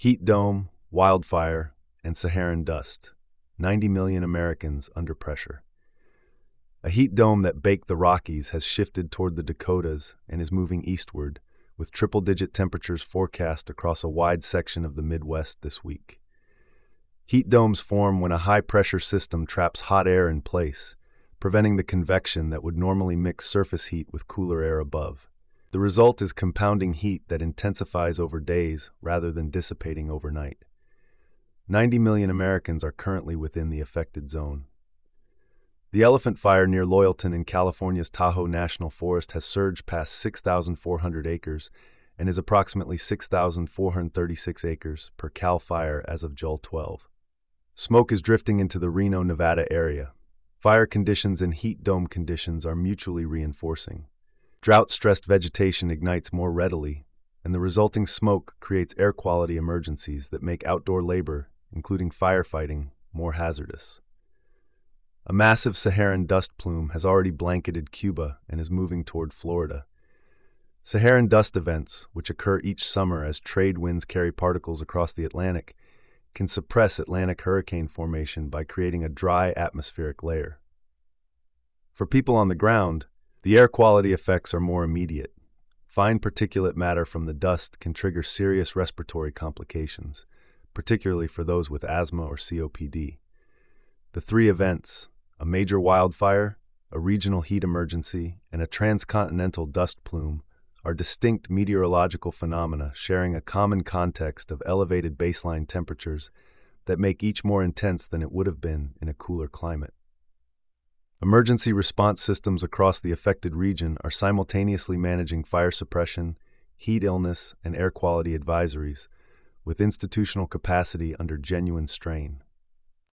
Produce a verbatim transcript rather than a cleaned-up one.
Heat dome, wildfire, and Saharan dust. ninety million Americans under pressure. A heat dome that baked the Rockies has shifted toward the Dakotas and is moving eastward, with triple-digit temperatures forecast across a wide section of the Midwest this week. Heat domes form when a high-pressure system traps hot air in place, preventing the convection that would normally mix surface heat with cooler air above. The result is compounding heat that intensifies over days rather than dissipating overnight. ninety million Americans are currently within the affected zone. The elephant fire near Loyalton in California's Tahoe National Forest has surged past six thousand four hundred acres and is approximately six thousand four hundred thirty-six acres per CAL FIRE as of July twelfth. Smoke is drifting into the Reno, Nevada area. Fire conditions and heat dome conditions are mutually reinforcing. Drought-stressed vegetation ignites more readily, and the resulting smoke creates air quality emergencies that make outdoor labor, including firefighting, more hazardous. A massive Saharan dust plume has already blanketed Cuba and is moving toward Florida. Saharan dust events, which occur each summer as trade winds carry particles across the Atlantic, can suppress Atlantic hurricane formation by creating a dry atmospheric layer. For people on the ground, the air quality effects are more immediate. Fine particulate matter from the dust can trigger serious respiratory complications, particularly for those with asthma or C O P D. The three events, a major wildfire, a regional heat emergency, and a transcontinental dust plume, are distinct meteorological phenomena sharing a common context of elevated baseline temperatures that make each more intense than it would have been in a cooler climate. Emergency response systems across the affected region are simultaneously managing fire suppression, heat illness, and air quality advisories, with institutional capacity under genuine strain.